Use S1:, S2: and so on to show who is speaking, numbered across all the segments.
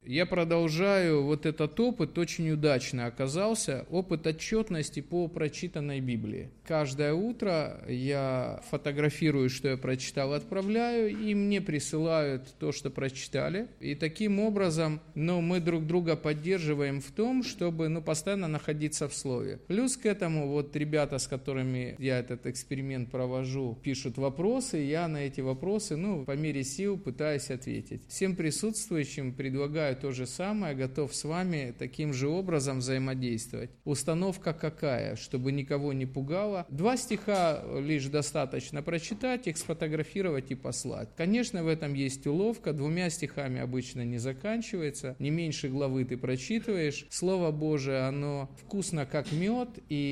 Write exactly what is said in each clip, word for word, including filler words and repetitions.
S1: Я продолжаю вот этот опыт, очень удачно оказался, опыт отчетности по прочитанной Библии. Каждое утро я фотографирую, что я прочитал, отправляю, и мне присылают то, что прочитали. И таким образом, ну, мы друг друга поддерживаем в том, чтобы, ну, постоянно находиться в Слове. Плюс к этому вот ребята, с которыми я этот эксперимент провожу, пишут вопросы, и я на эти вопросы, ну, по мере сил пытаюсь ответить. Всем присутствующим предлагаю то же самое, готов с вами таким же образом взаимодействовать. Установка какая? Чтобы никого не пугало. Два стиха лишь достаточно прочитать, их сфотографировать и послать. Конечно, в этом есть уловка, двумя стихами обычно не заканчивается, не меньше главы ты прочитываешь. Слово Божие, оно вкусно как мед,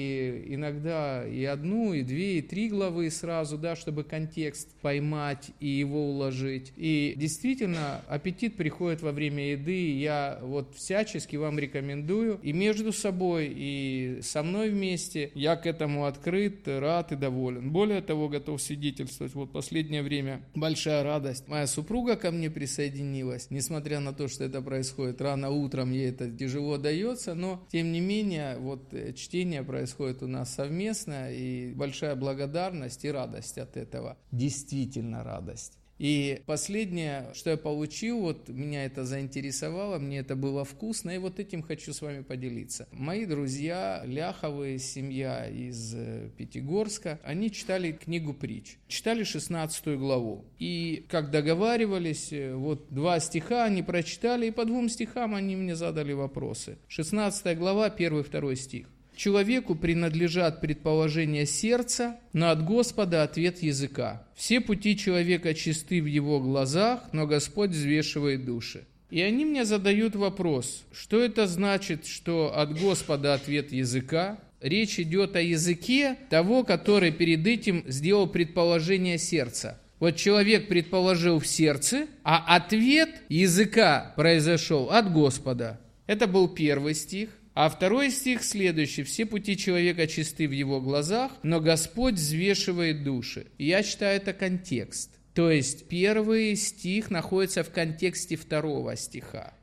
S1: и иногда и одну, и две, и три главы сразу, да, чтобы контекст поймать и его уложить. И действительно, аппетит приходит во время еды, и я вот всячески вам рекомендую и между собой, и со мной вместе. Я к этому открыт, рад и доволен. Более того, готов свидетельствовать. Вот последнее время большая радость. Моя супруга ко мне присоединилась. Несмотря на то, что это происходит рано утром, ей это тяжело дается, но тем не менее, вот чтение происходит у нас совместно, и большая благодарность и радость от этого. Действительно радость. И последнее, что я получил, вот меня это заинтересовало, мне это было вкусно, и вот этим хочу с вами поделиться. Мои друзья, Ляховы, семья из Пятигорска, они читали книгу притч, читали шестнадцатую главу. И как договаривались, вот два стиха они прочитали, и по двум стихам они мне задали вопросы. шестнадцатая глава, первый, второй стих. Человеку принадлежат предположения сердца, но от Господа ответ языка. Все пути человека чисты в его глазах, но Господь взвешивает души. И они мне задают вопрос, что это значит, что от Господа ответ языка? Речь идет о языке того, который перед этим сделал предположение сердца. Вот человек предположил в сердце, а ответ языка произошел от Господа. Это был первый стих. А второй стих следующий. «Все пути человека чисты в его глазах, но Господь взвешивает души». И я считаю, это контекст. То есть первый стих находится в контексте второго стиха.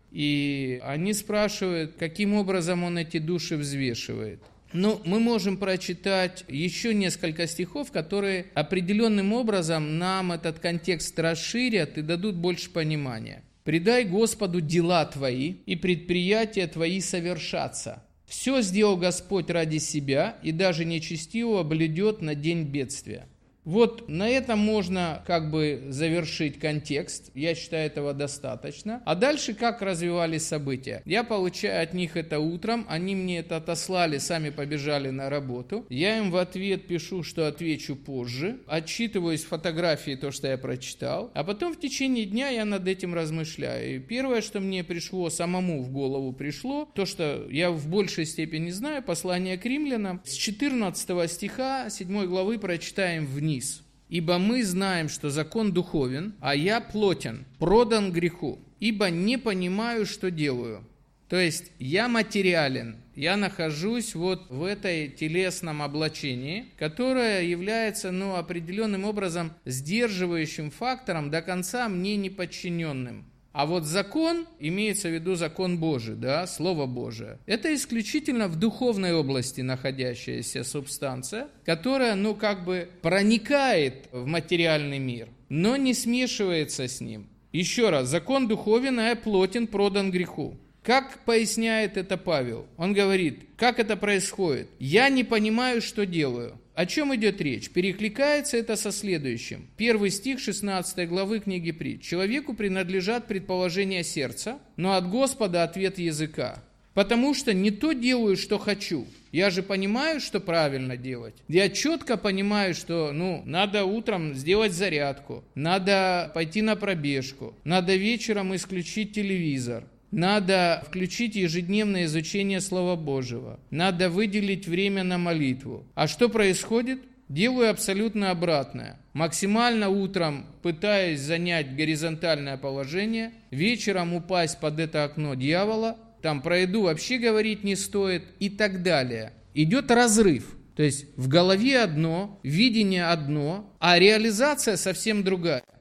S1: И они спрашивают, каким образом он эти души взвешивает. Ну, мы можем прочитать еще несколько стихов, которые определенным образом нам этот контекст расширят и дадут больше понимания. «Предай Господу дела твои, и предприятия твои совершатся. Все сделал Господь ради себя, и даже нечестивого блюдет на день бедствия». Вот на этом можно как бы завершить контекст, я считаю, этого достаточно. А дальше как развивались события? Я получаю от них это утром, они мне это отослали, сами побежали на работу. Я им в ответ пишу, что отвечу позже, отчитываюсь фотографии, то, что я прочитал, а потом в течение дня я над этим размышляю. И первое, что мне пришло, самому в голову пришло, то, что я в большей степени знаю, послание к римлянам, с четырнадцатого стиха седьмой главы прочитаем вниз. «Ибо мы знаем, что закон духовен, а я плотен, продан греху, ибо не понимаю, что делаю». То есть я материален, я нахожусь вот в этой телесном облачении, которое является, ну, определенным образом сдерживающим фактором, до конца мне не подчиненным. А вот закон, имеется в виду закон Божий, да, Слово Божие, это исключительно в духовной области находящаяся субстанция, которая, ну, как бы проникает в материальный мир, но не смешивается с ним. Еще раз, закон духовен, а плотен, продан греху. Как поясняет это Павел? Он говорит, как это происходит? «Я не понимаю, что делаю». О чем идет речь? Перекликается это со следующим. Первый стих шестнадцатой главы книги притч. «Человеку принадлежат предположения сердца, но от Господа ответ языка. Потому что не то делаю, что хочу». Я же понимаю, что правильно делать. Я четко понимаю, что, ну, надо утром сделать зарядку, надо пойти на пробежку, надо вечером исключить телевизор. Надо включить ежедневное изучение Слова Божьего. Надо выделить время на молитву. А что происходит? Делаю абсолютно обратное. Максимально утром пытаюсь занять горизонтальное положение, вечером упасть под это окно дьявола, там про еду вообще говорить не стоит и так далее. Идет разрыв. То есть в голове одно, видение одно, а реализация совсем другая.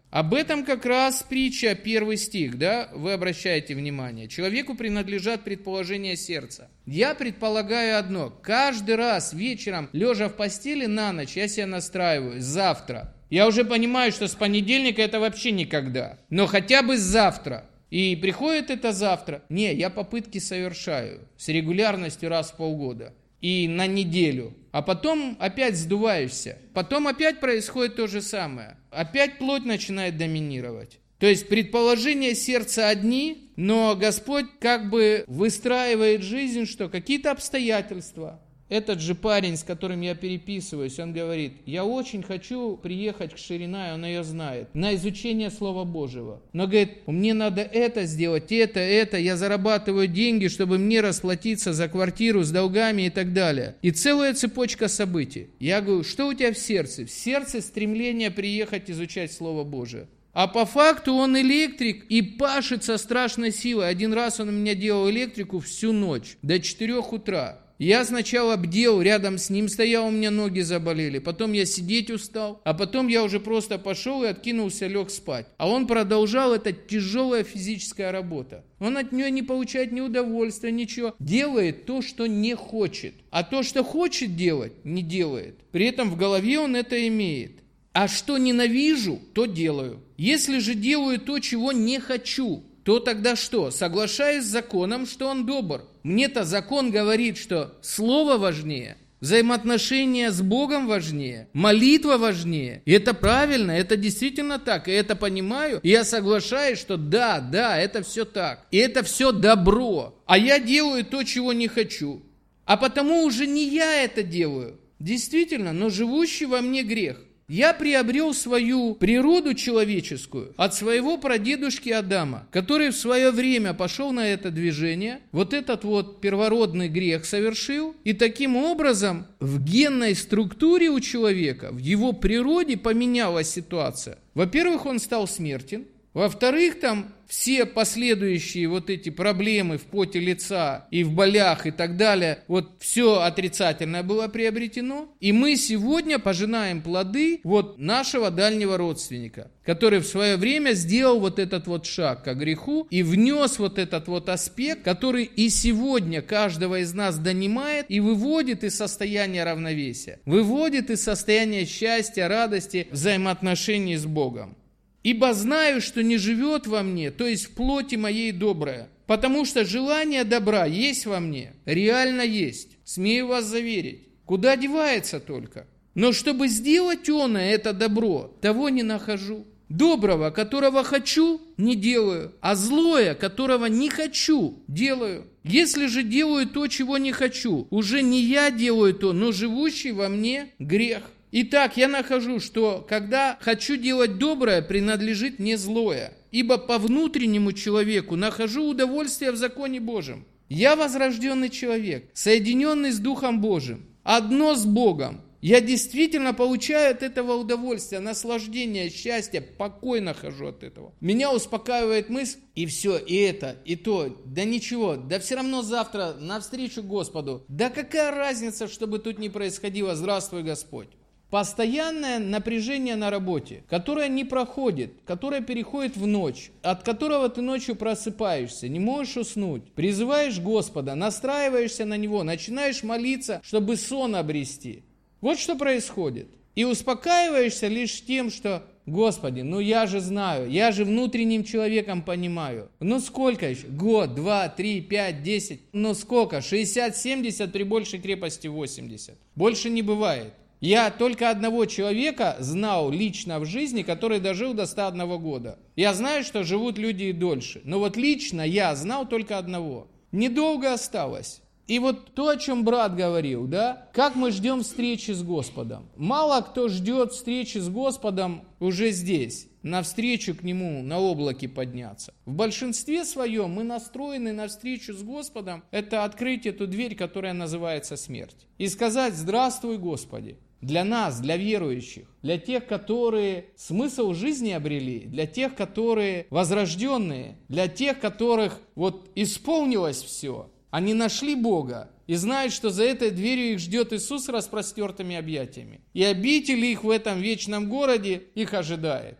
S1: Об этом как раз притча, первый стих, да, вы обращаете внимание. Человеку принадлежат предположения сердца. Я предполагаю одно, каждый раз вечером, лежа в постели на ночь, я себя настраиваю, завтра. Я уже понимаю, что с понедельника это вообще никогда, но хотя бы завтра. И приходит это завтра. Не, я попытки совершаю с регулярностью раз в полгода. И на неделю. А потом опять сдуваешься. Потом опять происходит то же самое. Опять плоть начинает доминировать. То есть предположения сердца одни, но Господь как бы выстраивает жизнь, что какие-то обстоятельства. Этот же парень, с которым я переписываюсь, он говорит, я очень хочу приехать к Ширинай, он ее знает, на изучение Слова Божьего. Но говорит, мне надо это сделать, это, это, я зарабатываю деньги, чтобы мне расплатиться за квартиру с долгами и так далее. И целая цепочка событий. Я говорю, что у тебя в сердце? В сердце стремление приехать изучать Слово Божие. А по факту он электрик и пашет со страшной силой. Один раз он у меня делал электрику всю ночь, до четырех утра. Я сначала бдел, рядом с ним стоял, у меня ноги заболели. Потом я сидеть устал, а потом я уже просто пошел и откинулся, лег спать. А он продолжал, это тяжелая физическая работа. Он от нее не получает ни удовольствия, ничего. Делает то, что не хочет. А то, что хочет делать, не делает. При этом в голове он это имеет. А что ненавижу, то делаю. Если же делаю то, чего не хочу, то тогда что? Соглашаюсь с законом, что он добр. Мне-то закон говорит, что слово важнее, взаимоотношения с Богом важнее, молитва важнее. И это правильно, это действительно так. И это понимаю, и я соглашаюсь, что да, да, это все так. И это все добро. А я делаю то, чего не хочу. А потому уже не я это делаю. Действительно, но живущий во мне грех. Я приобрел свою природу человеческую от своего прадедушки Адама, который в свое время пошел на это движение, вот этот вот первородный грех совершил, и таким образом в генной структуре у человека, в его природе поменялась ситуация. Во-первых, он стал смертен. Во-вторых, там все последующие вот эти проблемы в поте лица и в болях и так далее, вот все отрицательное было приобретено. И мы сегодня пожинаем плоды вот нашего дальнего родственника, который в свое время сделал вот этот вот шаг к греху и внес вот этот вот аспект, который и сегодня каждого из нас донимает и выводит из состояния равновесия, выводит из состояния счастья, радости, взаимоотношений с Богом. «Ибо знаю, что не живет во мне, то есть в плоти моей доброе, потому что желание добра есть во мне, реально есть, смею вас заверить. Куда девается только? Но чтобы сделать оное, это добро, того не нахожу. Доброго, которого хочу, не делаю, а злое, которого не хочу, делаю. Если же делаю то, чего не хочу, уже не я делаю то, но живущий во мне грех». Итак, я нахожу, что когда хочу делать доброе, принадлежит не злое, ибо по внутреннему человеку нахожу удовольствие в законе Божьем. Я возрожденный человек, соединенный с Духом Божьим, одно с Богом. Я действительно получаю от этого удовольствие, наслаждение, счастье, покой нахожу от этого. Меня успокаивает мысль, и все, и это, и то, да ничего, да все равно завтра навстречу Господу. Да какая разница, что бы тут ни происходило, здравствуй, Господь. Постоянное напряжение на работе, которое не проходит, которое переходит в ночь, от которого ты ночью просыпаешься, не можешь уснуть, призываешь Господа, настраиваешься на Него, начинаешь молиться, чтобы сон обрести. Вот что происходит. И успокаиваешься лишь тем, что, Господи, ну я же знаю, я же внутренним человеком понимаю. Ну сколько еще? Год, два, три, пять, десять, ну сколько? шестьдесят, семьдесят, при большей крепости восемьдесят. Больше не бывает. Я только одного человека знал лично в жизни, который дожил до ста одного года. Я знаю, что живут люди и дольше. Но вот лично я знал только одного. Недолго осталось. И вот то, о чем брат говорил, да, как мы ждем встречи с Господом. Мало кто ждет встречи с Господом уже здесь, навстречу к Нему, на облаке подняться. В большинстве своем мы настроены на встречу с Господом, это открыть эту дверь, которая называется смерть. И сказать «Здравствуй, Господи». Для нас, для верующих, для тех, которые смысл жизни обрели, для тех, которые возрожденные, для тех, которых вот исполнилось все. Они нашли Бога и знают, что за этой дверью их ждет Иисус с распростертыми объятиями. И обитель их в этом вечном городе их ожидает.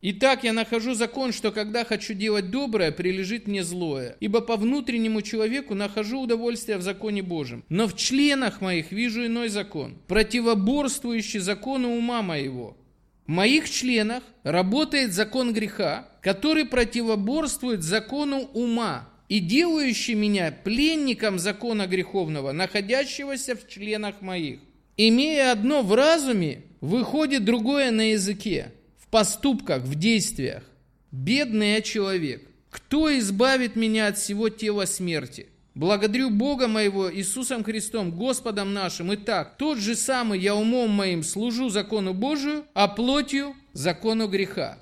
S1: Итак, я нахожу закон, что когда хочу делать доброе, прилежит мне злое. Ибо по внутреннему человеку нахожу удовольствие в законе Божьем. Но в членах моих вижу иной закон, противоборствующий закону ума моего. В моих членах работает закон греха, который противоборствует закону ума и делающий меня пленником закона греховного, находящегося в членах моих. Имея одно в разуме, выходит другое на языке, в поступках, в действиях. Бедный я человек, кто избавит меня от всего тела смерти? Благодарю Бога моего Иисусом Христом, Господом нашим. Итак, тот же самый я умом моим служу закону Божию, а плотью закону греха.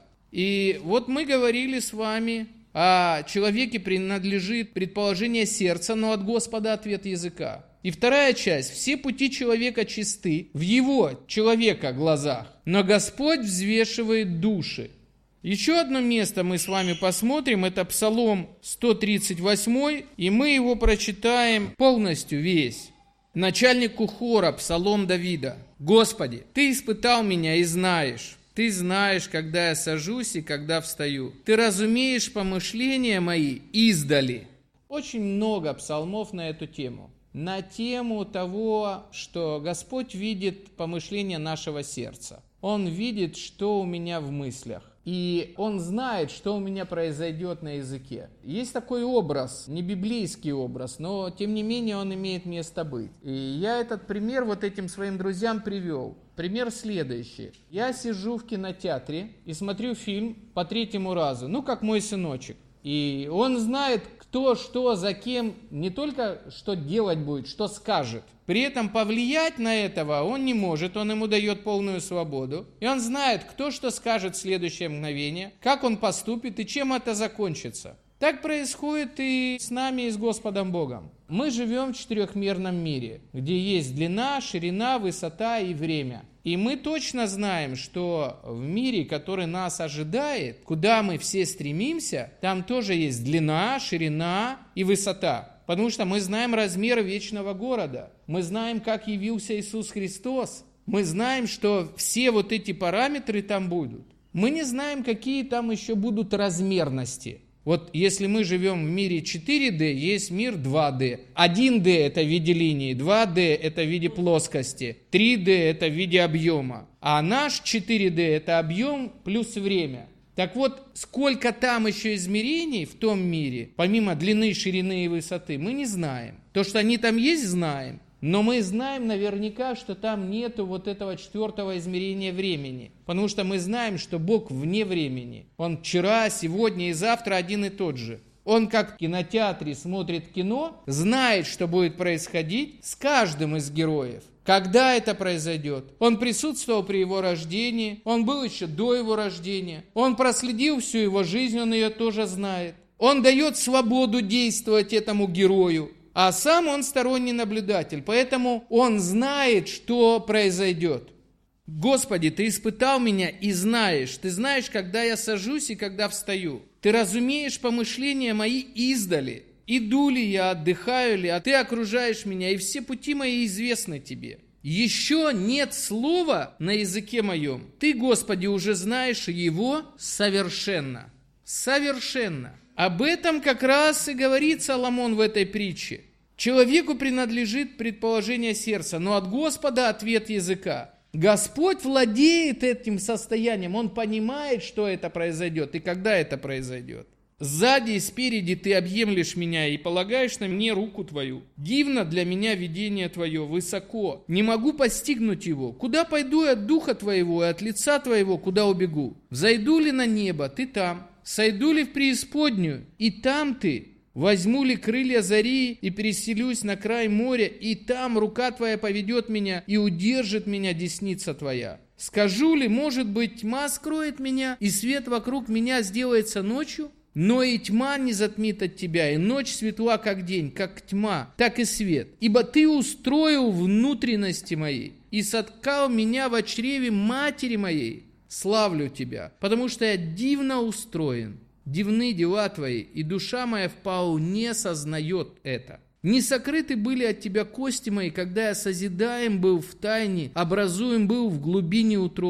S1: И вот мы говорили с вами о человеке принадлежит предположение сердца, но от Господа ответ языка. И вторая часть. Все пути человека чисты в его, человека, глазах, но Господь взвешивает души. Еще одно место мы с вами посмотрим, это Псалом сто тридцать восемь, и мы его прочитаем полностью весь. Начальнику хора, Псалом Давида. «Господи, Ты испытал меня и знаешь, Ты знаешь, когда я сажусь и когда встаю. Ты разумеешь помышления мои издали». Очень много псалмов на эту тему. На тему того, что Господь видит помышления нашего сердца. Он видит, что у меня в мыслях. И Он знает, что у меня произойдет на языке. Есть такой образ, не библейский образ, но тем не менее он имеет место быть. И я этот пример вот этим своим друзьям привел. Пример следующий. Я сижу в кинотеатре и смотрю фильм по третьему разу, ну как мой сыночек. И он знает, кто, что, за кем, не только что делать будет, что скажет. При этом повлиять на этого он не может, он ему дает полную свободу. И он знает, кто что скажет в следующее мгновение, как он поступит и чем это закончится. Так происходит и с нами, и с Господом Богом. Мы живем в четырехмерном мире, где есть длина, ширина, высота и время. И мы точно знаем, что в мире, который нас ожидает, куда мы все стремимся, там тоже есть длина, ширина и высота. Потому что мы знаем размеры вечного города. Мы знаем, как явился Иисус Христос. Мы знаем, что все вот эти параметры там будут. Мы не знаем, какие там еще будут размерности. Вот если мы живем в мире четыре дэ, есть мир два дэ. один дэ – это в виде линии, два дэ – это в виде плоскости, три дэ – это в виде объема. А наш четыре дэ – это объем плюс время. Так вот, сколько там еще измерений в том мире, помимо длины, ширины и высоты, мы не знаем. То, что они там есть, знаем. Но мы знаем наверняка, что там нету вот этого четвертого измерения времени. Потому что мы знаем, что Бог вне времени. Он вчера, сегодня и завтра один и тот же. Он как в кинотеатре смотрит кино, знает, что будет происходить с каждым из героев. Когда это произойдет? Он присутствовал при его рождении, он был еще до его рождения, он проследил всю его жизнь, он ее тоже знает. Он дает свободу действовать этому герою, а сам он сторонний наблюдатель, поэтому он знает, что произойдет. Господи, Ты испытал меня и знаешь, Ты знаешь, когда я сажусь и когда встаю. Ты разумеешь помышления мои издали. Иду ли я, отдыхаю ли, а Ты окружаешь меня, и все пути мои известны Тебе. Еще нет слова на языке моем. Ты, Господи, уже знаешь его совершенно. Совершенно. Об этом как раз и говорит Соломон в этой притче. Человеку принадлежит предположение сердца, но от Господа ответ языка. Господь владеет этим состоянием, Он понимает, что это произойдет и когда это произойдет. Сзади и спереди Ты объемлешь меня и полагаешь на мне руку Твою. Дивно для меня видение Твое, высоко. Не могу постигнуть его. Куда пойду я от духа Твоего и от лица Твоего, куда убегу? Взойду ли на небо? Ты там. Сойду ли в преисподнюю? И там Ты. Возьму ли крылья зари и переселюсь на край моря, и там рука Твоя поведет меня и удержит меня десница Твоя. Скажу ли, может быть, тьма скроет меня, и свет вокруг меня сделается ночью? Но и тьма не затмит от Тебя, и ночь светла, как день, как тьма, так и свет. Ибо Ты устроил внутренности мои и соткал меня в чреве матери моей. Славлю Тебя, потому что я дивно устроен. Дивны дела Твои, и душа моя вполне сознает это. Не сокрыты были от Тебя кости мои, когда я созидаем был в тайне, образуем был в глубине утробы.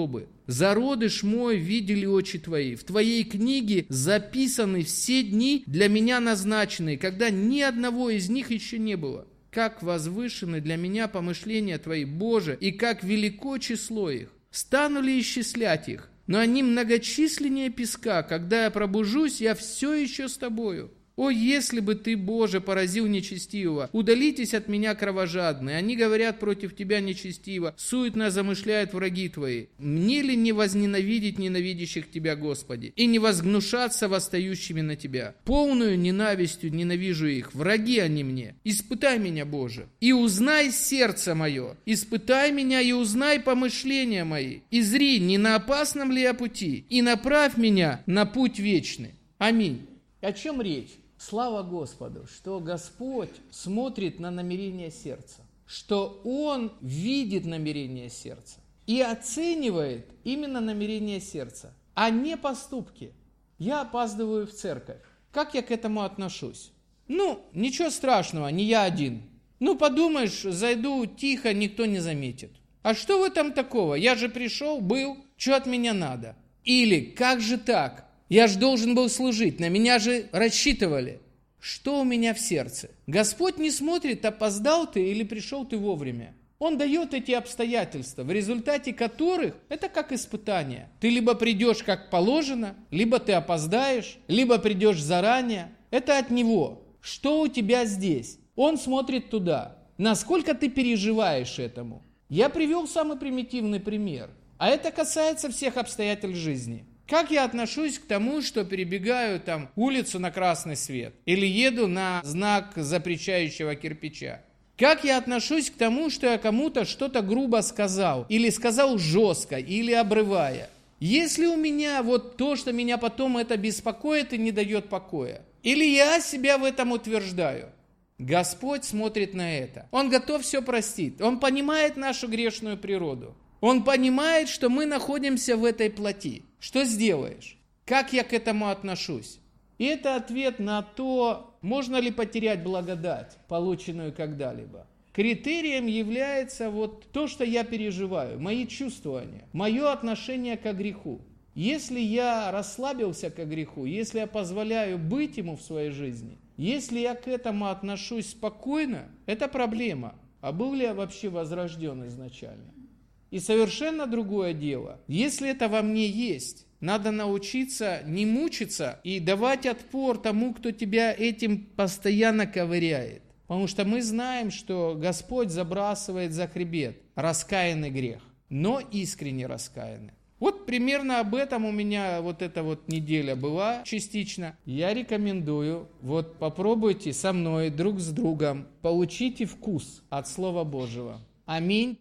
S1: зародыш мой видели очи Твои. В Твоей книге записаны все дни для меня назначенные, когда ни одного из них еще не было. Как возвышены для меня помышления Твои, Боже, и как велико число их. Стану ли исчислять их? Но они многочисленнее песка. Когда я пробужусь, я все еще с Тобою. О, если бы Ты, Боже, поразил нечестивого! Удалитесь от меня, кровожадные! Они говорят против Тебя нечестиво, суетно замышляют враги Твои. Мне ли не возненавидеть ненавидящих Тебя, Господи, и не возгнушаться восстающими на Тебя? Полную ненавистью ненавижу их, враги они мне. Испытай меня, Боже, и узнай сердце мое. Испытай меня и узнай помышления мои. И зри, не на опасном ли я пути, и направь меня на путь вечный. Аминь. О чем речь? Слава Господу, что Господь смотрит на намерение сердца, что Он видит намерение сердца и оценивает именно намерение сердца, а не поступки. Я опаздываю в церковь. Как я к этому отношусь? Ну, ничего страшного, не я один. Ну, подумаешь, зайду тихо, никто не заметит. А что в этом такого? Я же пришел, был, что от меня надо? Или, как же так? Я же должен был служить, на меня же рассчитывали. Что у меня в сердце? Господь не смотрит, опоздал ты или пришел ты вовремя. Он дает эти обстоятельства, в результате которых это как испытание. Ты либо придешь как положено, либо ты опоздаешь, либо придешь заранее. Это от Него. Что у тебя здесь? Он смотрит туда. Насколько ты переживаешь этому? Я привел самый примитивный пример. А это касается всех обстоятельств жизни. Как я отношусь к тому, что перебегаю там улицу на красный свет или еду на знак запрещающего кирпича? Как я отношусь к тому, что я кому-то что-то грубо сказал или сказал жестко, или обрывая? Если у меня вот то, что меня потом это беспокоит и не дает покоя, или я себя в этом утверждаю, Господь смотрит на это. Он готов все простить. Он понимает нашу грешную природу. Он понимает, что мы находимся в этой плоти. Что сделаешь? Как я к этому отношусь? И это ответ на то, можно ли потерять благодать, полученную когда-либо. Критерием является вот то, что я переживаю, мои чувствования, мое отношение к греху. Если я расслабился к греху, если я позволяю быть ему в своей жизни, если я к этому отношусь спокойно, это проблема. А был ли я вообще возрожден изначально? И совершенно другое дело, если это во мне есть, надо научиться не мучиться и давать отпор тому, кто тебя этим постоянно ковыряет. Потому что мы знаем, что Господь забрасывает за хребет раскаянный грех, но искренне раскаянный. Вот примерно об этом у меня вот эта вот неделя была частично. Я рекомендую, вот попробуйте со мной друг с другом, получите вкус от Слова Божьего. Аминь.